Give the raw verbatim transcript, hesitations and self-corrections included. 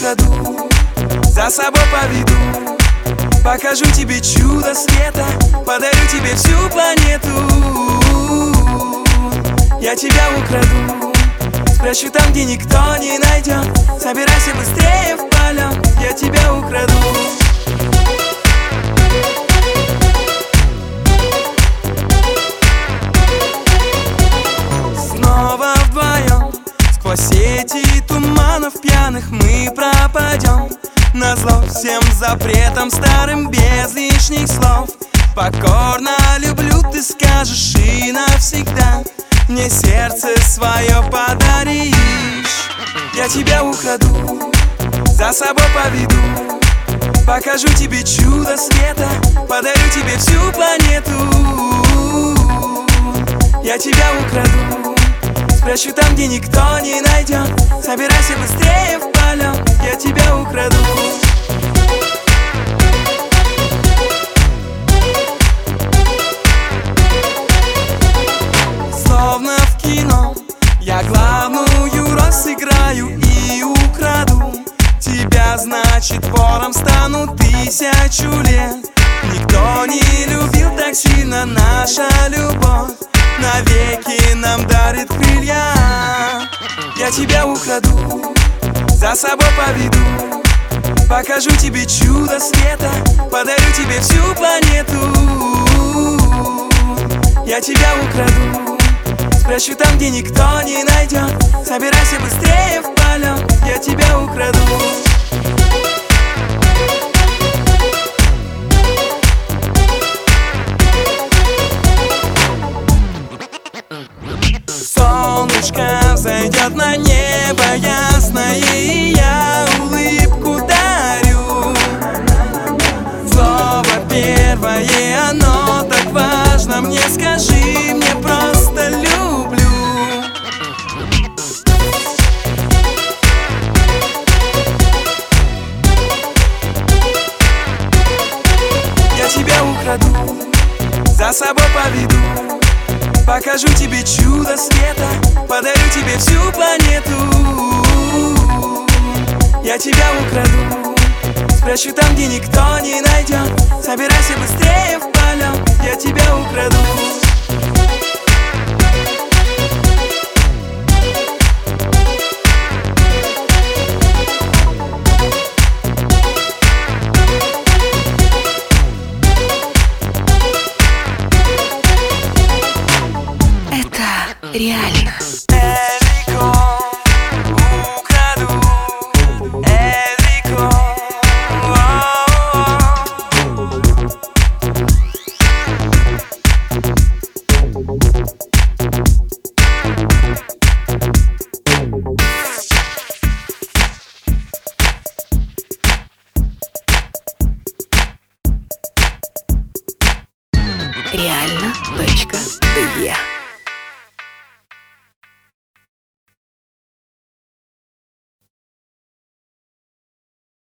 украду, за собой поведу, покажу тебе чудо света, подарю тебе всю планету. Я тебя украду, спрячу там, где никто не найдет. Собирайся быстрее в полет, я тебя украду. Снова вдвоем сквозь сети туманов пьяных мы пропадем, назло всем запретам старым без лишних слов. Покорно люблю, ты скажешь, и навсегда мне сердце свое подаришь. Я тебя украду, за собой поведу, покажу тебе чудо света, подарю тебе всю планету. Я тебя украду, спрячу там, где никто не найдет. Собирайся быстрее в полет, я тебя украду. Словно в кино я главную роль сыграю и украду тебя, значит вором стану тысячу лет. Никто не любил так сильно, наша любовь навеки нам дарит крылья. Я тебя украду, за собой поведу, покажу тебе чудо света, подарю тебе всю планету. Я тебя украду, спрячу там, где никто не найдет. Собирайся быстрее в полет, я тебя украду. Солнышко взойдет на небо ясное, и я улыбку дарю. Слово первое, оно так важно мне, скажи мне просто люблю. Я тебя украду, за собой поведу, покажу тебе чудо света, подарю тебе всю планету. Я тебя украду, спрячу там, где никто не найдет. Собирайся быстрее в полет, я тебя украду. Реально. Эльрико, украду, Эльрико. Реально. Точка. Е.